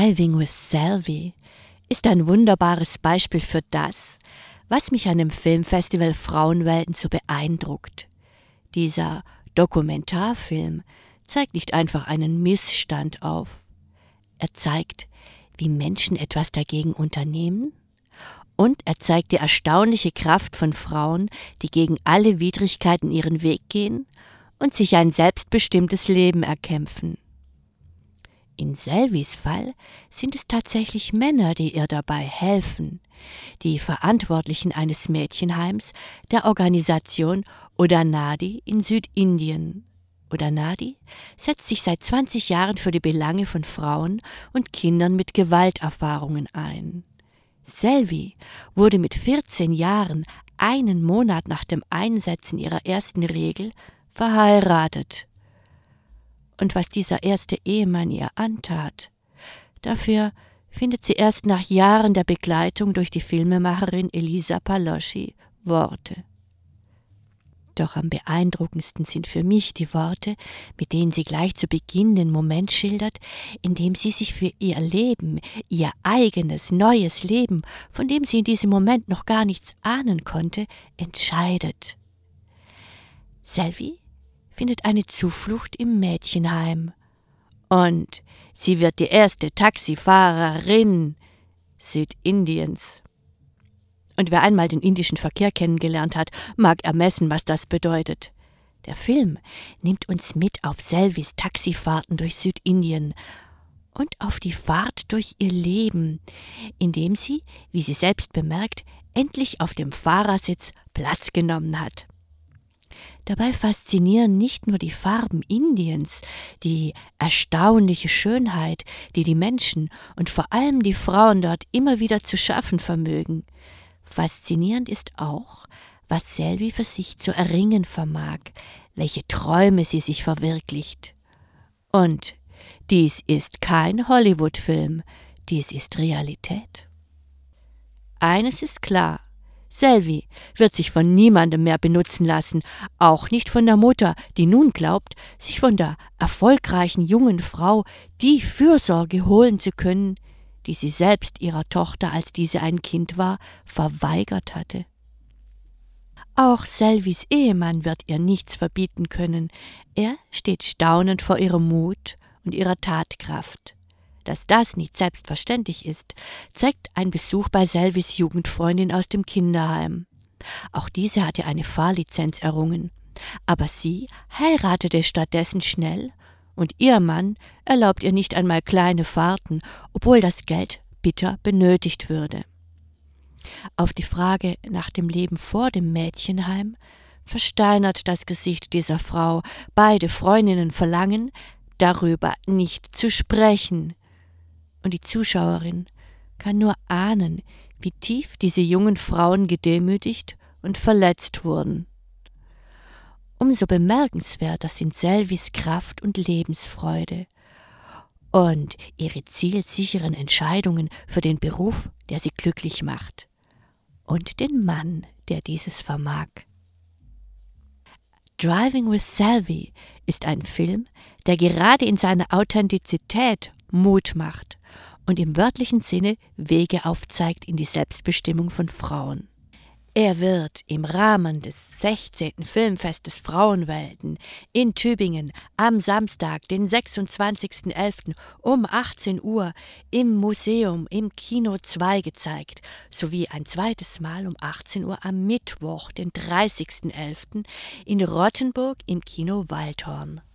Driving with Selvi ist ein wunderbares Beispiel für das, was mich an dem Filmfestival Frauenwelten so beeindruckt. Dieser Dokumentarfilm zeigt nicht einfach einen Missstand auf. Er zeigt, wie Menschen etwas dagegen unternehmen, und er zeigt die erstaunliche Kraft von Frauen, die gegen alle Widrigkeiten ihren Weg gehen und sich ein selbstbestimmtes Leben erkämpfen. In Selvis Fall sind es tatsächlich Männer, die ihr dabei helfen, die Verantwortlichen eines Mädchenheims der Organisation Udanadi in Südindien. Udanadi setzt sich seit 20 Jahren für die Belange von Frauen und Kindern mit Gewalterfahrungen ein. Selvi wurde mit 14 Jahren, einen Monat nach dem Einsetzen ihrer ersten Regel, verheiratet. Und was dieser erste Ehemann ihr antat, dafür findet sie erst nach Jahren der Begleitung durch die Filmemacherin Elisa Paloschi Worte. Doch am beeindruckendsten sind für mich die Worte, mit denen sie gleich zu Beginn den Moment schildert, in dem sie sich für ihr Leben, ihr eigenes, neues Leben, von dem sie in diesem Moment noch gar nichts ahnen konnte, entscheidet. Selvi findet eine Zuflucht im Mädchenheim. Und sie wird die erste Taxifahrerin Südindiens. Und wer einmal den indischen Verkehr kennengelernt hat, mag ermessen, was das bedeutet. Der Film nimmt uns mit auf Selvis Taxifahrten durch Südindien und auf die Fahrt durch ihr Leben, indem sie, wie sie selbst bemerkt, endlich auf dem Fahrersitz Platz genommen hat. Dabei faszinieren nicht nur die Farben Indiens, die erstaunliche Schönheit, die die Menschen und vor allem die Frauen dort immer wieder zu schaffen vermögen. Faszinierend ist auch, was Selvi für sich zu erringen vermag, welche Träume sie sich verwirklicht. Und dies ist kein Hollywood-Film, dies ist Realität. Eines ist klar: Selvi wird sich von niemandem mehr benutzen lassen, auch nicht von der Mutter, die nun glaubt, sich von der erfolgreichen jungen Frau die Fürsorge holen zu können, die sie selbst ihrer Tochter, als diese ein Kind war, verweigert hatte. Auch Selvis Ehemann wird ihr nichts verbieten können. Er steht staunend vor ihrem Mut und ihrer Tatkraft. Dass das nicht selbstverständlich ist, zeigt ein Besuch bei Selvis Jugendfreundin aus dem Kinderheim. Auch diese hatte eine Fahrlizenz errungen, aber sie heiratete stattdessen schnell, und ihr Mann erlaubt ihr nicht einmal kleine Fahrten, obwohl das Geld bitter benötigt würde. Auf die Frage nach dem Leben vor dem Mädchenheim versteinert das Gesicht dieser Frau. Beide Freundinnen verlangen, darüber nicht zu sprechen. Und die Zuschauerin kann nur ahnen, wie tief diese jungen Frauen gedemütigt und verletzt wurden. Umso bemerkenswerter sind Selvis Kraft und Lebensfreude und ihre zielsicheren Entscheidungen für den Beruf, der sie glücklich macht, und den Mann, der dieses vermag. Driving with Selvi ist ein Film, der gerade in seiner Authentizität Mut macht und im wörtlichen Sinne Wege aufzeigt in die Selbstbestimmung von Frauen. Er wird im Rahmen des 16. Filmfestes Frauenwelten in Tübingen am Samstag, den 26.11. um 18 Uhr im Museum im Kino 2 gezeigt, sowie ein zweites Mal um 18 Uhr am Mittwoch, den 30.11. in Rottenburg im Kino Waldhorn.